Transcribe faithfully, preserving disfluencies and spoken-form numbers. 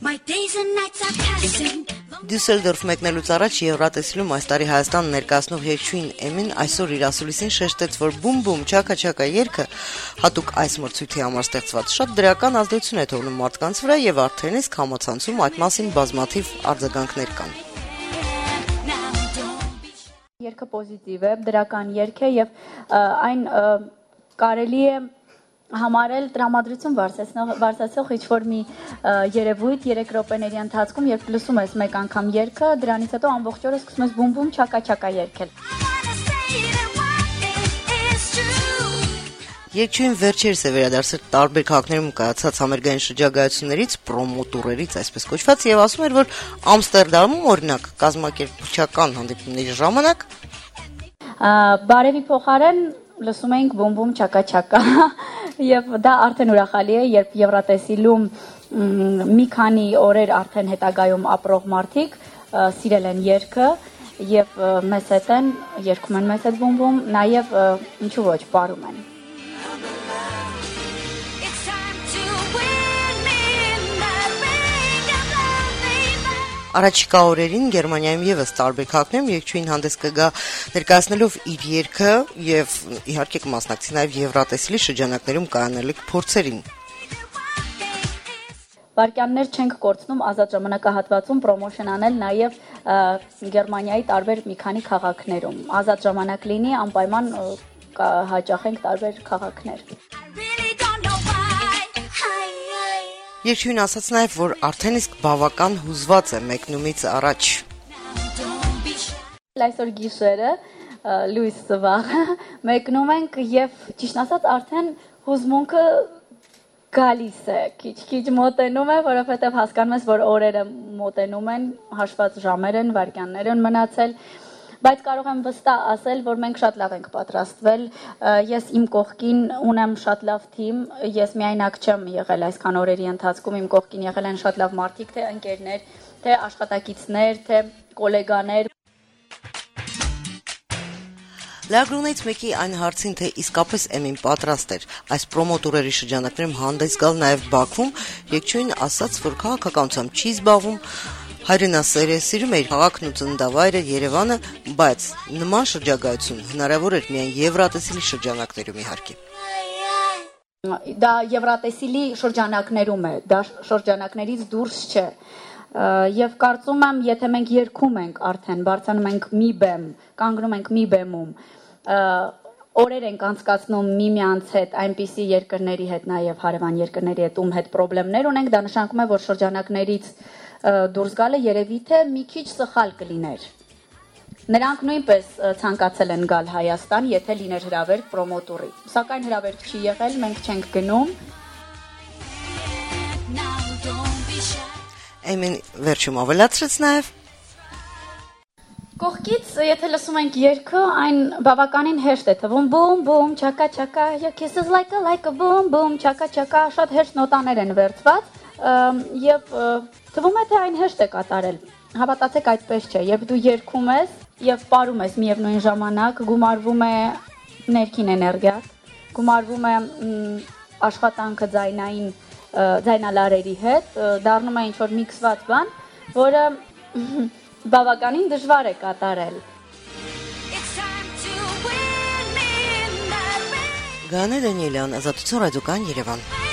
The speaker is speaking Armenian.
Դյուսելդորֆ մեկնելուց առաջ Եվրատեսիլում այս տարի Հայաստան ներկայացնող երգչուհին Էմին այսօր իր ասուլիսին շեշտեց, որ բում բում չակա չակա երգը հատուկ այս մրցույթի համար ստեղծված շատ դրական ազդեցություն է թողնում մարդկանց վրա եւ արդեն իսկ համացանցում այդ մասին բազմաթիվ արձագանքներ կան։ Երգը պոզիտիվ է, դրական երգ է եւ այն կարելի է համարել տրամադրություն վարձացող ինչ-որ մի երևույթ երեք րոպեների ընթացքում, երբ լսում ես մեկ անգամ երգը, դրանից հետո ամբողջ օրը սկսում ես բում-բում չակա-չակա երգել։ Երգչուհին վերջերս է վերադարձել տարբեր քաղաքներում կայացած համերգային շրջագայություններից, պրոմոտուրերից այսպես կոչված, եւ ասում էր, որ Ամստերդամում օրինակ կազմակերպչական հանդիպումների ժամանակ բարևի փոխարեն լսում էինք բում-բում չակա-չակա եւ դա արդեն ուրախալի է, երբ Եվրատեսիլում մի քանի օրեր արդեն հետագայում ապրող մարդիկ սիրել են երգը եւ մեզ հետ են երգում են մեզ հետ բում-բում, նաեւ ինչու ոչ պարում են։ Առաջիկա օրերին Գերմանիայում եւս տարբեր քաղաքներում երգչուհին հանդես կգա ներկայացնելով իր երգը եւ իհարկե կմասնակցի նաեւ Եվրատեսիլի շրջանակներում կայանալիք փորձերին։ Վարկյաններ չենք կորցնում ազատ ժամանակահատվածում պրոմոշն անել նաեւ Գերմանիայի տարբեր մի քանի քաղաքներում։ Ազատ ժամանակ լինի, անպայման հաճախենք տարբեր քաղաքներ։ Երգչուհին ասաց նաև, որ արդեն իսկ բավական հուզված է մեկնումից առաջ։ Այսօր գիշերը լույս սվաղը մեկնում ենք եւ ճիշտ ասած արդեն հուզմունքը գալիս է, քիչ-քիչ մոտենում է, որովհետեւ հասկանում ես, որ օրերը մոտենում են, հաշված ժամեր են, վայրկյաններ են մնացել։ Բայց կարող եմ վստահ ասել, որ մենք շատ լավ ենք պատրաստվել, ես իմ կողքին ունեմ շատ լավ թիմ, ես միայնակ չեմ եղել այսքան օրերի ընթացքում, իմ կողքին եղել են շատ լավ մարդիկ, թե ընկերներ, թե աշխատակիցներ, թե գոլեգաներ։ Լրագրողներից մեկի այն հարցին, թե իսկապես Էմին պատրաստ էր այս պրոմոտուրերի շրջանակներում հանդես գալ նաև Բաքվում, երգչուհին ասաց, որ քաղաքականությամբ չի զբաղվում, հայրենասեր է, սիրում է իր քաղաքն ու ծննդավայրը Երևանը, բայց նման շրջագայություն հնարավոր էր միայն Եվրատեսիլի շրջանակներում իհարկե։ Դա Եվրատեսիլի շրջանակներում է, դա շրջանակներից դուրս չէ։ Եվ կարծում եմ, եթե մենք երգում ենք արդեն, բարձրանում ենք մի բեմ, կանգնում ենք մի բեմում, օրեր ենք անցկացնում միմյանց հետ, այնպիսի երկրների հետ, նաև հարևան երկրների հետ, ում հետ խնդիրներ ունենք, դա նշանակում է, որ շրջանակներից դուրս գալը երևի թե մի քիչ սխալ կլիներ։ Նրանք նույնպես ցանկացել են գալ Հայաստան, եթե լիներ հրավերք պրոմոտուրի։ Սակայն հրավերք չի եղել, մենք չենք գնում։ Էմին վերջում ավելացրեց նաև Կողքից, եթե լսում ենք երգը, այն բավականին հեշտ է թվում, բում բում չակա չակա, your kisses like a like a boom boom չակա չակա, շատ հեշտ նոտաներ են վերցված եւ թվում է թե այն հեշտ է կատարել։ Հավատացեք, այդպես չէ, երբ դու երգում ես եւ պարում ես միևնույն ժամանակ, գումարվում է ներքին էներգիա, գումարվում է աշխատանքը ձայնային ձայնալարերի հետ, դառնում է ինչ-որ միքսված բան, որը բավականին դժվար է կատարել։ Գանե Դանիելյան, Ազատություն ռադիոկայան Երևան։